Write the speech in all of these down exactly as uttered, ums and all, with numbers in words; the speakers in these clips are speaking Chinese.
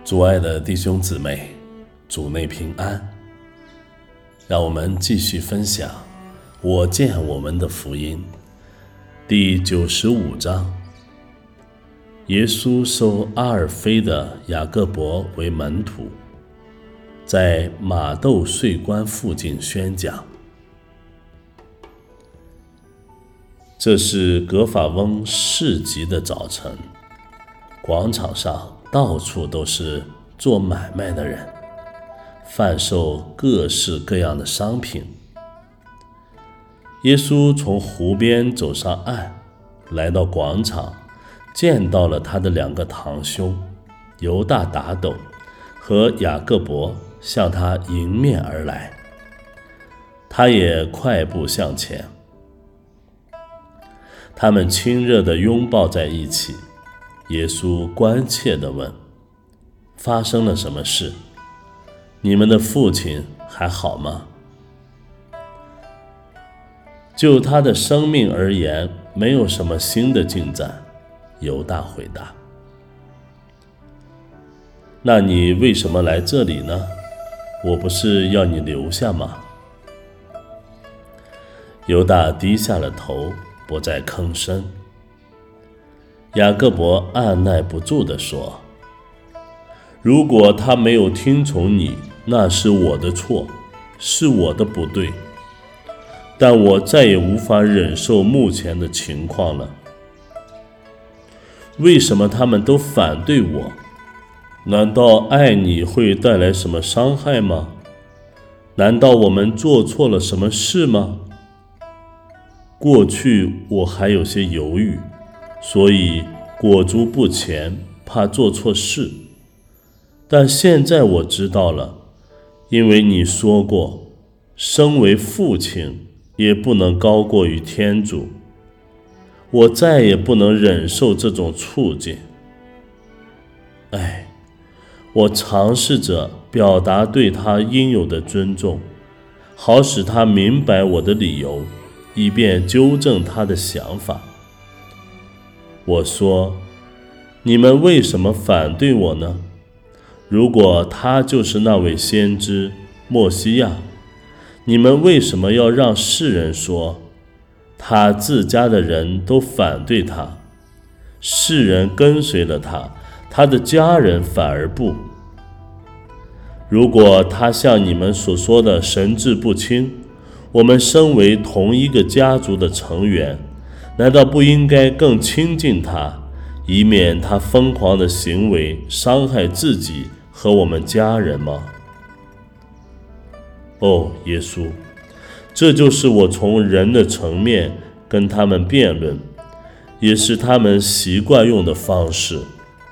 主爱的弟兄姊妹，主内平安。让我们继续分享我见我们的福音第九十五章。耶稣收阿尔非的雅各伯为门徒，在马窦税关附近宣讲。这是葛法翁市集的早晨，广场上到处都是做买卖的人，贩售各式各样的商品。耶稣从湖边走上岸，来到广场，见到了他的两个堂兄犹大打斗和雅各伯向他迎面而来，他也快步向前，他们亲热地拥抱在一起。耶稣关切地问：发生了什么事？你们的父亲还好吗？就他的生命而言，没有什么新的进展。犹大回答：那你为什么来这里呢？我不是要你留下吗？犹大低下了头，不再吭声。雅各伯按耐不住地说：如果他没有听从你，那是我的错，是我的不对，但我再也无法忍受目前的情况了。为什么他们都反对我？难道爱你会带来什么伤害吗？难道我们做错了什么事吗？过去我还有些犹豫，所以裹足不前，怕做错事。但现在我知道了，因为你说过，身为父亲也不能高过于天主。我再也不能忍受这种处境。哎，我尝试着表达对他应有的尊重，好使他明白我的理由，以便纠正他的想法。我说：你们为什么反对我呢？如果他就是那位先知默西亚，你们为什么要让世人说他自家的人都反对他，世人跟随了他，他的家人反而不？如果他像你们所说的神志不清，我们身为同一个家族的成员，难道不应该更亲近他，以免他疯狂的行为伤害自己和我们家人吗？哦，耶稣，这就是我从人的层面跟他们辩论，也是他们习惯用的方式。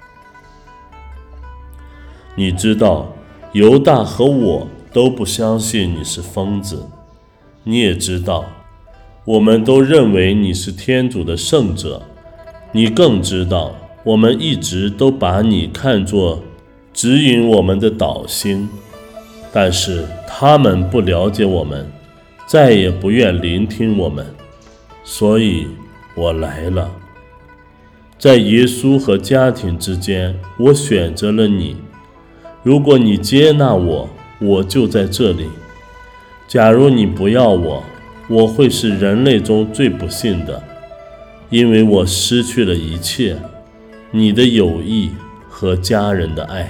你知道，犹大和我都不相信你是疯子，你也知道，我们都认为你是天主的圣者，你更知道，我们一直都把你看作指引我们的导星，但是他们不了解我们，再也不愿聆听我们，所以我来了。在耶稣和家庭之间，我选择了你。如果你接纳我，我就在这里；假如你不要我，我会是人类中最不幸的，因为我失去了一切，你的友谊和家人的爱。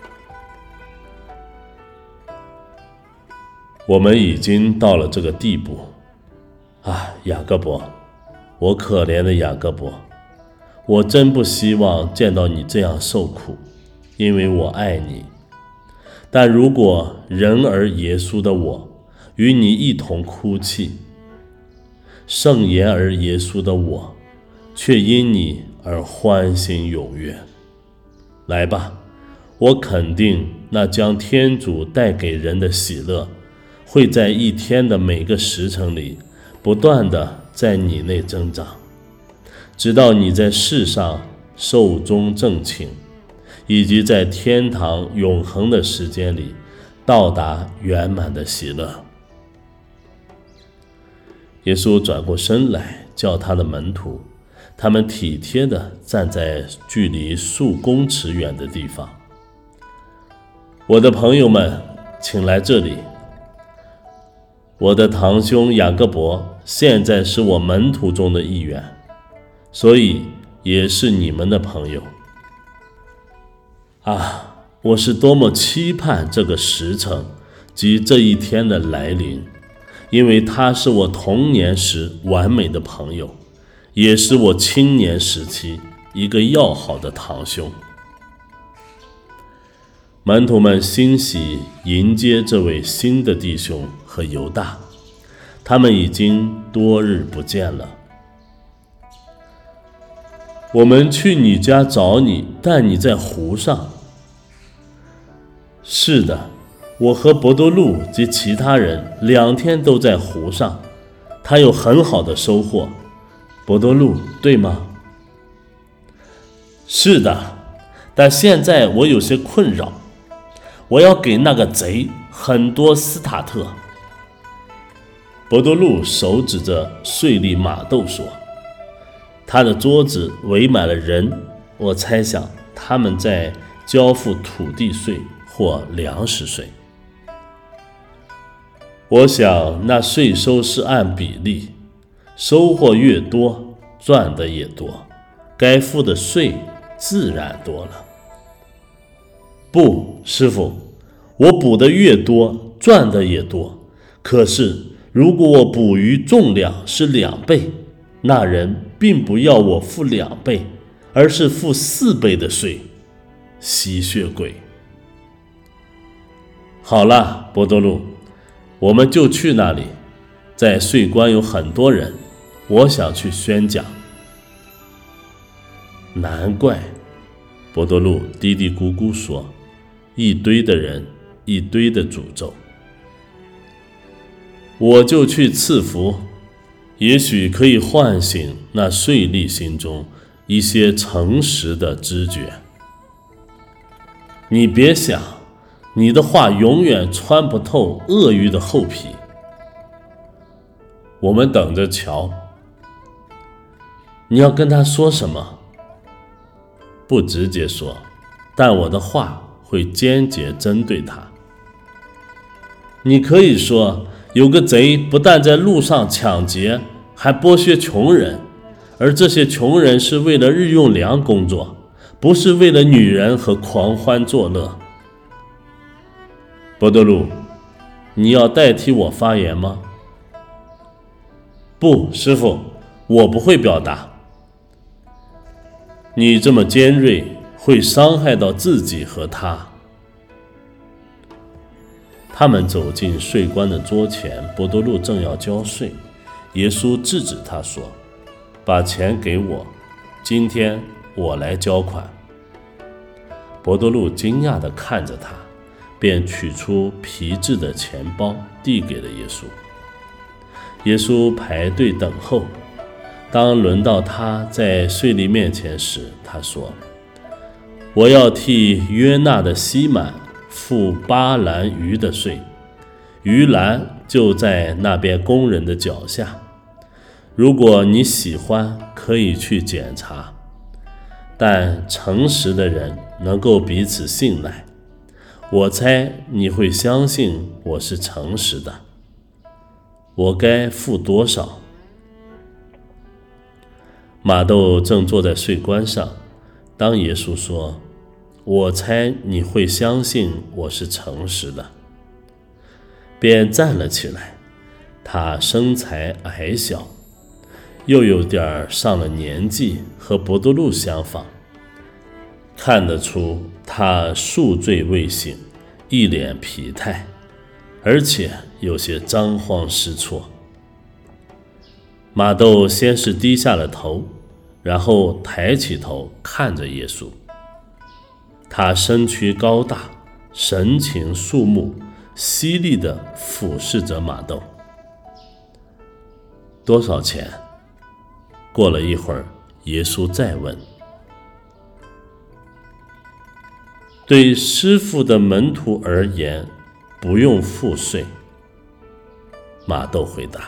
我们已经到了这个地步啊，雅各伯，我可怜的雅各伯，我真不希望见到你这样受苦，因为我爱你。但如果人儿耶稣的我与你一同哭泣，圣言儿耶稣的我却因你而欢欣踊跃。来吧，我肯定那将天主带给人的喜乐会在一天的每个时辰里不断地在你内增长，直到你在世上寿终正寝，以及在天堂永恒的时间里到达圆满的喜乐。耶稣转过身来，叫他的门徒，他们体贴地站在距离数公尺远的地方。 我的朋友们，请来这里。我的堂兄雅各伯现在是我门徒中的一员，所以也是你们的朋友。啊，我是多么期盼这个时辰及这一天的来临，因为他是我童年时完美的朋友，也是我青年时期一个要好的堂兄。门徒们欣喜迎接这位新的弟兄和犹大，他们已经多日不见了。我们去你家找你，但你在湖上。是的，我和伯多禄及其他人两天都在湖上，他有很好的收获。伯多禄，对吗？是的，但现在我有些困扰，我要给那个贼很多斯塔特。伯多禄手指着税吏马窦说，他的桌子围满了人，我猜想他们在交付土地税或粮食税。我想那税收是按比例，收获越多，赚的也多，该付的税自然多了。不，师傅，我捕的越多，赚的也多，可是如果我捕鱼重量是两倍，那人并不要我付两倍，而是付四倍的税。吸血鬼！好了，伯多禄，我们就去那里，在税关有很多人，我想去宣讲。难怪，伯多禄嘀嘀咕咕说，一堆的人，一堆的诅咒。我就去赐福，也许可以唤醒那税吏心中一些诚实的知觉。你别想，你的话永远穿不透鳄鱼的厚皮。我们等着瞧。你要跟他说什么？不直接说，但我的话会间接针对他。你可以说，有个贼不但在路上抢劫，还剥削穷人，而这些穷人是为了日用粮工作，不是为了女人和狂欢作乐。伯多禄，你要代替我发言吗？不，师父，我不会表达。你这么尖锐，会伤害到自己和他。他们走进税关的桌前，伯多禄正要交税，耶稣制止他说，把钱给我，今天我来交款。伯多禄惊讶地看着他，便取出皮质的钱包递给了耶稣。耶稣排队等候，当轮到他在税吏面前时，他说，我要替约纳的西满付八兰鱼的税，鱼篮就在那边工人的脚下，如果你喜欢，可以去检查。但诚实的人能够彼此信赖，我猜你会相信我是诚实的。我该付多少？马窦正坐在税关上，当耶稣说，我猜你会相信我是诚实的，便站了起来。他身材矮小，又有点上了年纪，和伯多禄相仿，看得出他宿醉未醒，一脸疲态，而且有些张慌失措。马窦先是低下了头，然后抬起头看着耶稣。他身躯高大，神情肃穆，犀利地俯视着马窦。多少钱？过了一会儿，耶稣再问。对师父的门徒而言，不用付税。马窦回答，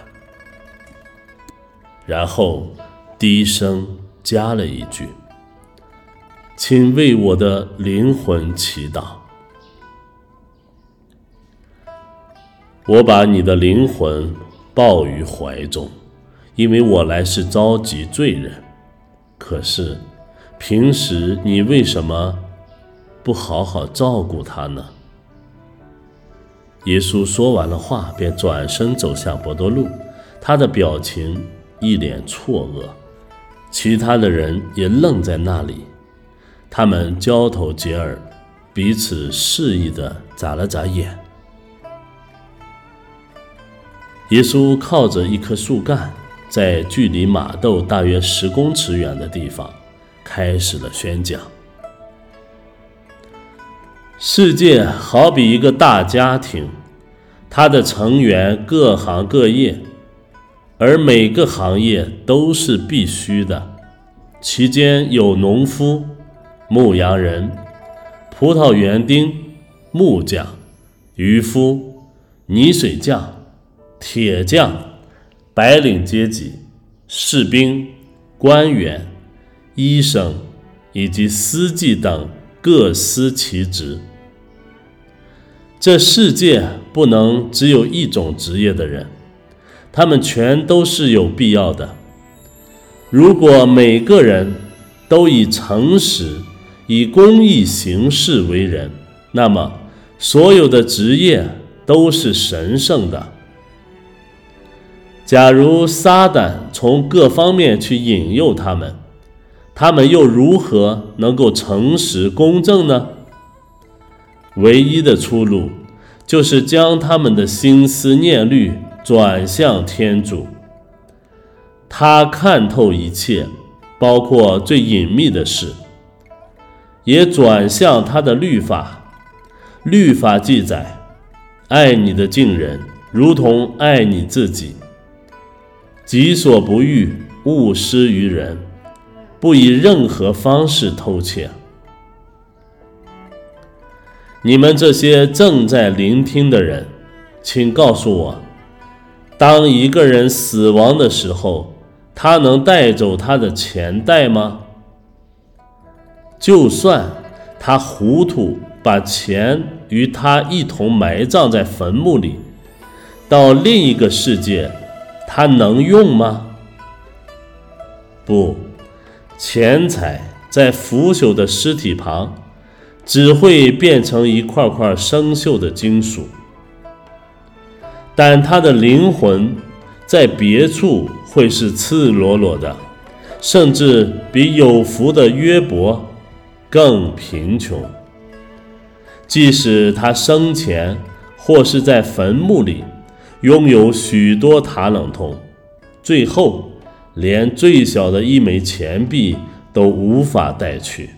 然后低声加了一句，请为我的灵魂祈祷。 我把你的灵魂抱于怀中，因为我来是召集罪人。可是平时你为什么不好好照顾他呢？”耶稣说完了话，便转身走向伯多禄，他的表情一脸错愕，其他的人也愣在那里，他们交头接耳，彼此示意地眨了眨眼。耶稣靠着一棵树干，在距离马窦大约十公尺远的地方开始了宣讲。世界好比一个大家庭，它的成员各行各业，而每个行业都是必须的，其间有农夫、牧羊人、葡萄园丁、木匠、渔夫、泥水匠、铁匠、白领阶级、士兵、官员、医生以及司机等各司其职。这世界不能只有一种职业的人，他们全都是有必要的。如果每个人都以诚实、以公义行事为人，那么所有的职业都是神圣的。假如撒旦从各方面去引诱他们，他们又如何能够诚实公正呢？唯一的出路就是将他们的心思念虑转向天主。他看透一切，包括最隐秘的事，也转向他的律法。律法记载，爱你的近人如同爱你自己，己所不欲，勿施于人，不以任何方式偷窃。你们这些正在聆听的人，请告诉我，当一个人死亡的时候，他能带走他的钱袋吗？就算他糊涂把钱与他一同埋葬在坟墓里，到另一个世界，他能用吗？不，钱财在腐朽的尸体旁只会变成一块块生锈的金属，但他的灵魂在别处会是赤裸裸的，甚至比有福的约伯更贫穷。即使他生前或是在坟墓里拥有许多塔冷通，最后连最小的一枚钱币都无法带去。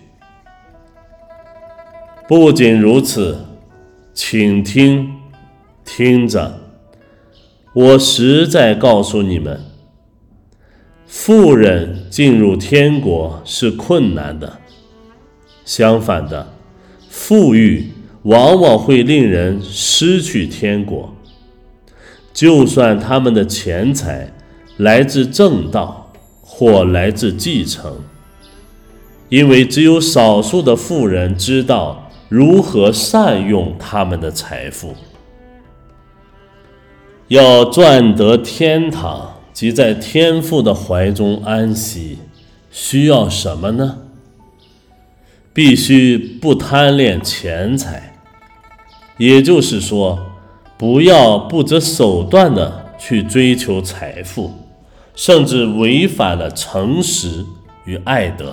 不仅如此，请听，听着，我实在告诉你们，富人进入天国是困难的，相反的，富裕往往会令人失去天国。就算他们的钱财来自正道或来自继承，因为只有少数的富人知道如何善用他们的财富。要赚得天堂，即在天父的怀中安息，需要什么呢？必须不贪恋钱财，也就是说，不要不择手段地去追求财富，甚至违反了诚实与爱德。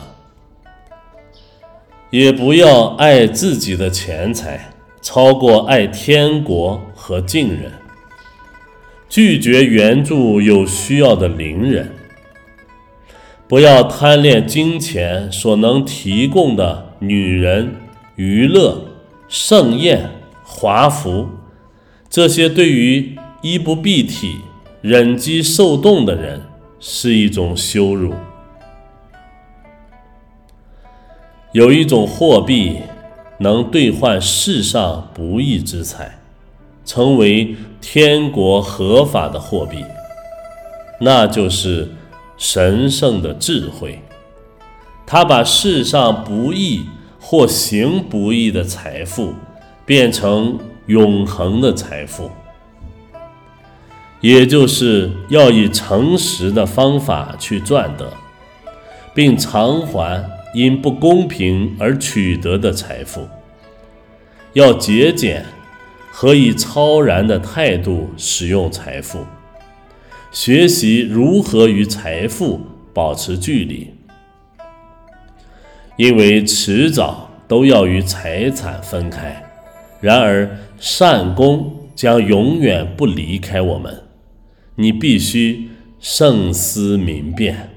也不要爱自己的钱财超过爱天国和近人，拒绝援助有需要的邻人。不要贪恋金钱所能提供的女人、娱乐、盛宴、华服，这些对于衣不蔽体、忍饥受冻的人是一种羞辱。有一种货币能兑换世上不义之财，成为天国合法的货币，那就是神圣的智慧。它把世上不义或行不义的财富变成永恒的财富。 也就是要以诚实的方法去赚得，并偿还因不公平而取得的财富。要节俭和以超然的态度使用财富，学习如何与财富保持距离，因为迟早都要与财产分开。然而善功将永远不离开我们，你必须慎思明辨。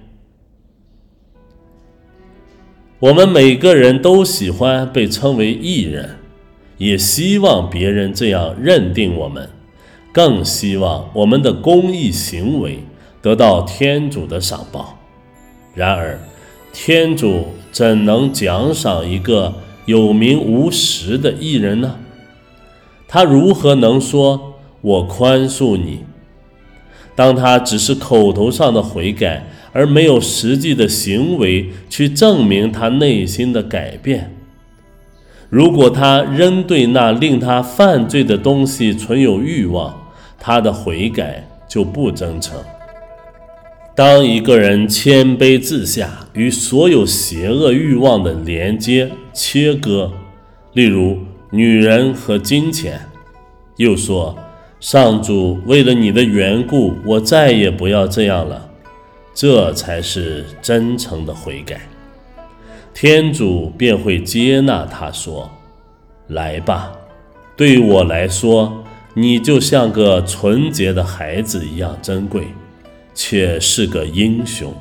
我们每个人都喜欢被称为义人，也希望别人这样认定我们，更希望我们的公益行为得到天主的赏报。然而天主怎能奖赏一个有名无实的义人呢？他如何能说我宽恕你，当他只是口头上的悔改，而没有实际的行为去证明他内心的改变？如果他仍对那令他犯罪的东西存有欲望，他的悔改就不真诚。当一个人谦卑自下，与所有邪恶欲望的连接切割，例如女人和金钱，又说上主，为了你的缘故，我再也不要这样了，这才是真诚的悔改。天主便会接纳他，说，来吧，对我来说，你就像个纯洁的孩子一样珍贵，且是个英雄。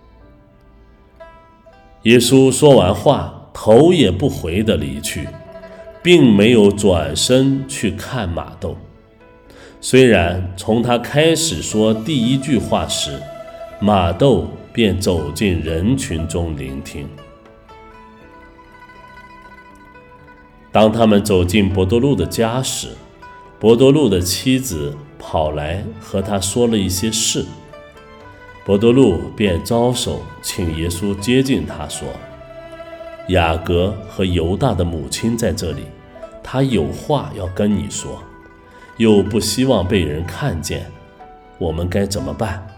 耶稣说完话，头也不回地离去，并没有转身去看马窦。虽然从他开始说第一句话时，马窦便走进人群中聆听。当他们走进伯多禄的家时，伯多禄的妻子跑来和他说了一些事，伯多禄便招手请耶稣接近他，说，雅各和犹大的母亲在这里，他有话要跟你说，又不希望被人看见，我们该怎么办？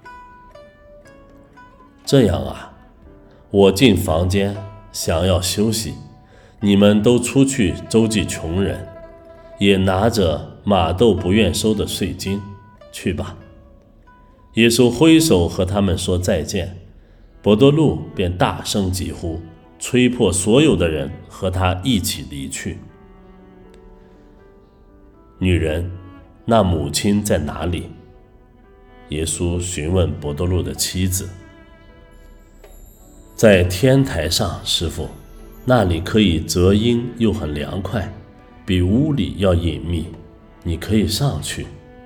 这样啊，我进房间想要休息，你们都出去周济穷人，也拿着马窦不愿收的税金去吧。耶稣挥手和他们说再见，伯多禄便大声疾呼，催迫所有的人和他一起离去。女人，那母亲在哪里？耶稣询问伯多禄的妻子。在天台上，师父，那里可以遮阴又很凉快，比屋里要隐秘，你可以上去。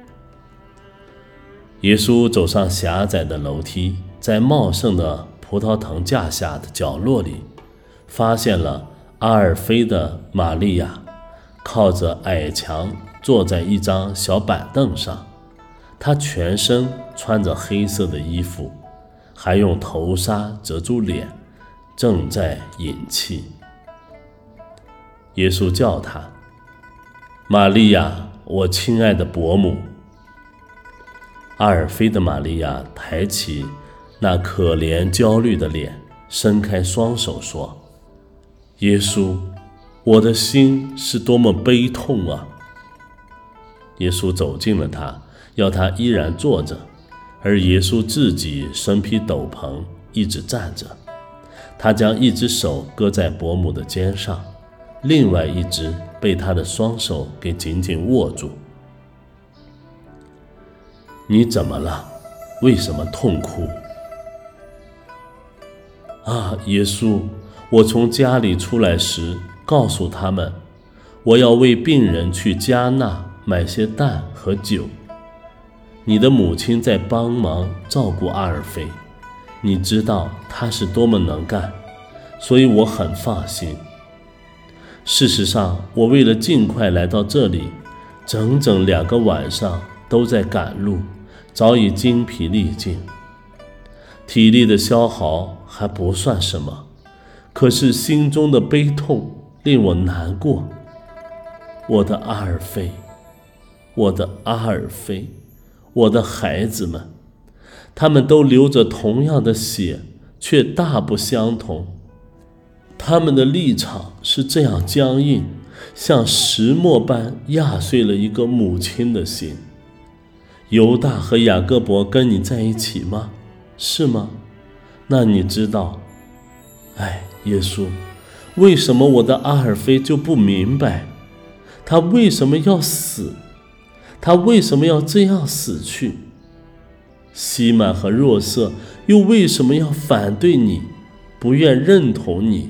耶稣走上狭窄的楼梯，在茂盛的葡萄藤架下的角落里，发现了阿尔菲的玛利亚，靠着矮墙坐在一张小板凳上，她全身穿着黑色的衣服，还用头纱遮住脸，正在饮气。耶稣叫她，玛利亚，我亲爱的伯母。阿尔菲的玛利亚抬起那可怜焦虑的脸，伸开双手说，耶稣，我的心是多么悲痛啊！耶稣走近了他，要他依然坐着，而耶稣自己身披斗篷，一直站着。他将一只手搁在伯母的肩上，另外一只被他的双手给紧紧握住。你怎么了？为什么痛哭？啊，耶稣，我从家里出来时告诉他们，我要为病人去加纳买些蛋和酒。你的母亲在帮忙照顾阿尔菲，你知道她是多么能干，所以我很放心。事实上，我为了尽快来到这里，整整两个晚上都在赶路，早已精疲力尽。体力的消耗还不算什么，可是心中的悲痛令我难过。我的阿尔菲，我的阿尔菲， 我的孩子们，他们都流着同样的血，却大不相同。他们的立场是这样僵硬，像石磨般压碎了一个母亲的心。犹大和雅各伯跟你在一起吗？是吗？那你知道，哎，耶稣，为什么我的阿尔菲就不明白，他为什么要死？他为什么要这样死去？西满和若瑟又为什么要反对你，不愿认同你？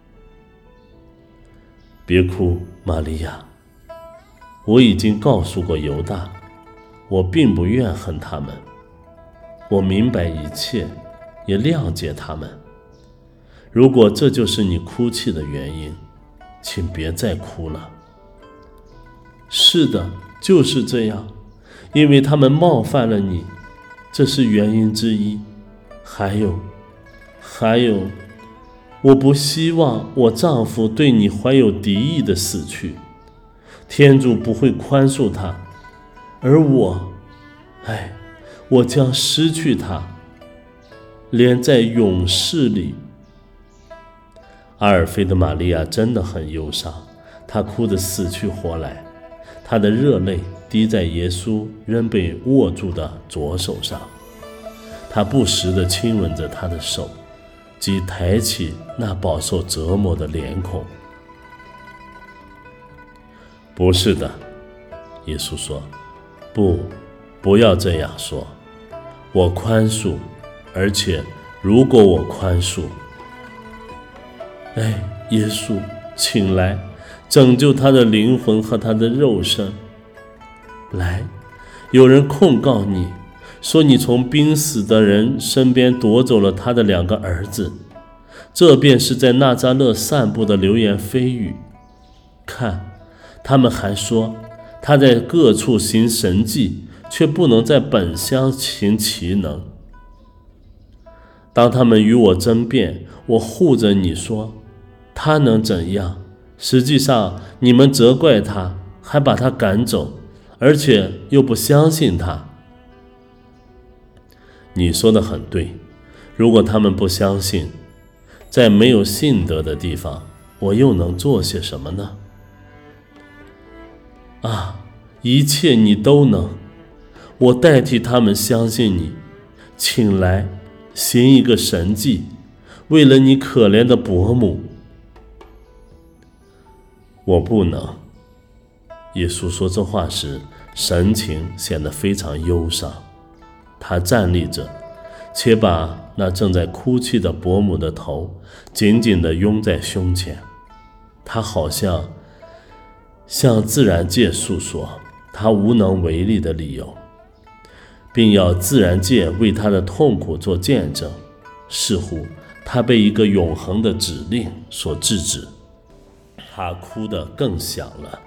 别哭，玛利亚，我已经告诉过犹大，我并不怨恨他们，我明白一切，也谅解他们。如果这就是你哭泣的原因，请别再哭了。是的，就是这样，因为他们冒犯了你，这是原因之一。还有，还有，我不希望我丈夫对你怀有敌意的死去，天主不会宽恕他，而我，哎，我将失去他，连在永世里。阿尔菲的玛利亚真的很忧伤，她哭得死去活来，她的热泪滴在耶稣仍被握住的左手上，她不时地亲吻着他的手，即抬起那饱受折磨的脸孔。不是的，耶稣说，不，不要这样说，我宽恕，而且如果我宽恕，哎，耶稣，请来拯救他的灵魂和他的肉身。来，有人控告你，说你从濒死的人身边夺走了他的两个儿子，这便是在纳匝勒散布的流言蜚语。看，他们还说他在各处行神迹，却不能在本乡行奇能。当他们与我争辩，我护着你说，他能怎样？实际上你们责怪他，还把他赶走，而且又不相信他。你说的很对，如果他们不相信，在没有信德的地方，我又能做些什么呢？啊，一切你都能，我代替他们相信你，请来行一个神迹，为了你可怜的伯母。我不能。耶稣说这话时，神情显得非常忧伤。他站立着，且把那正在哭泣的伯母的头紧紧地拥在胸前。他好像向自然界诉说他无能为力的理由，并要自然界为他的痛苦做见证。似乎他被一个永恒的指令所制止。他哭得更响了。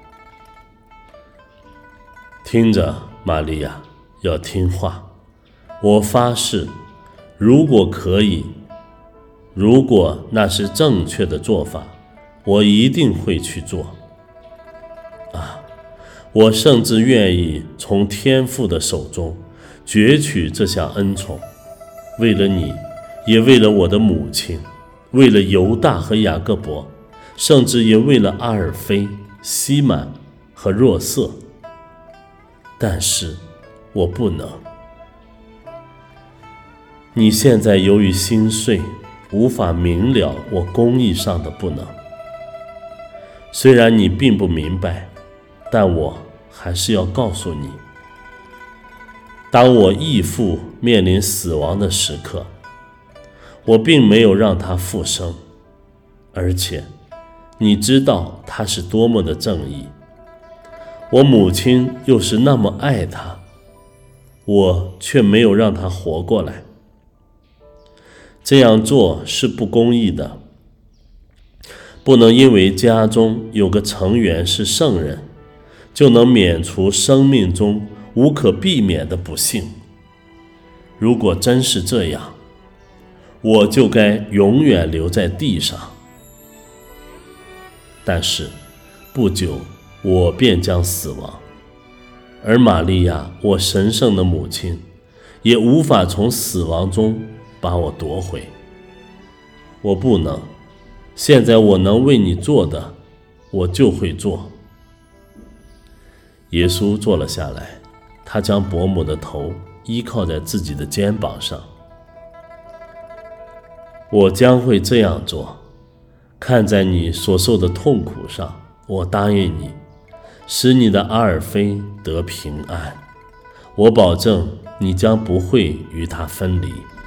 听着，玛利亚，要听话。我发誓，如果可以，如果那是正确的做法，我一定会去做。啊，我甚至愿意从天父的手中攫取这项恩宠，为了你，也为了我的母亲，为了犹大和雅各伯，甚至也为了阿尔菲、西满和若瑟。但是我不能。你现在由于心碎，无法明了我公义上的不能。虽然你并不明白，但我还是要告诉你，当我义父面临死亡的时刻，我并没有让他复生，而且你知道他是多么的正义，我母亲又是那么爱他，我却没有让他活过来。这样做是不公义的，不能因为家中有个成员是圣人，就能免除生命中无可避免的不幸。如果真是这样，我就该永远留在地上。但是不久我便将死亡， 而玛利亚，我神圣的母亲，也无法从死亡中把我夺回。我不能，现在我能为你做的，我就会做。”耶稣坐了下来，他将伯母的头依靠在自己的肩膀上。“我将会这样做，看在你所受的痛苦上，我答应你，使你的阿尔菲得平安。我保证你将不会与他分离。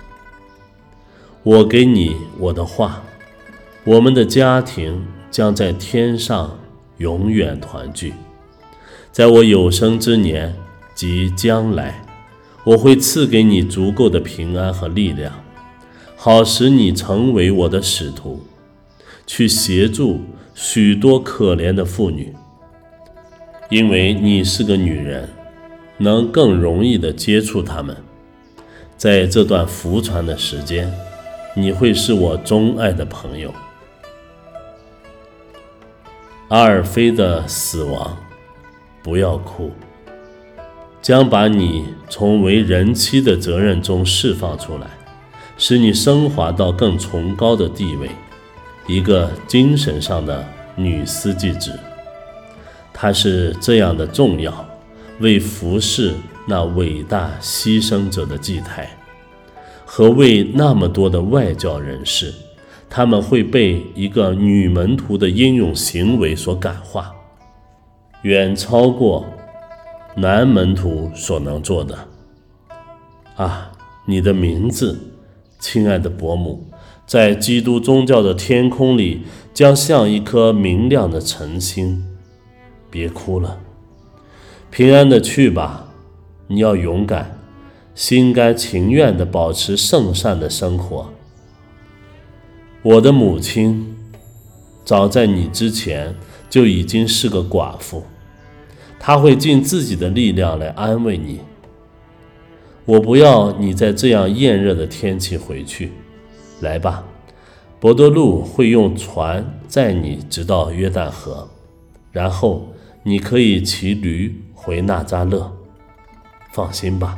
我给你我的话，我们的家庭将在天上永远团聚。在我有生之年及将来，我会赐给你足够的平安和力量，好使你成为我的使徒，去协助许多可怜的妇女。因为你是个女人，能更容易地接触她们。在这段服传的时间，你会是我钟爱的朋友。”阿尔菲的死亡，不要哭，将把你从为人妻的责任中释放出来，使你升华到更崇高的地位，一个精神上的女司祭职。她是这样的重要，为服侍那伟大牺牲者的祭台，和为那么多的外教人士，他们会被一个女门徒的英勇行为所感化，远超过男门徒所能做的。啊，你的名字，亲爱的伯母，在基督宗教的天空里将像一颗明亮的晨星。别哭了，平安的去吧，你要勇敢，心甘情愿地保持圣善的生活。我的母亲早在你之前就已经是个寡妇，她会尽自己的力量来安慰你。我不要你在这样炎热的天气回去，来吧，伯多禄会用船载你直到约旦河，然后你可以骑驴回纳匝勒。放心吧。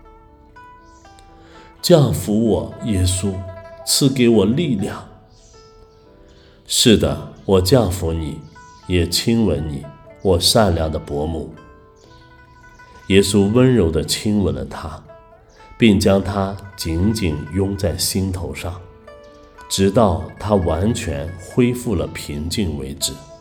降服我，耶稣，赐给我力量。是的，我降服你，也亲吻你，我善良的伯母。耶稣温柔地亲吻了她，并将她紧紧拥在心头上，直到她完全恢复了平静为止。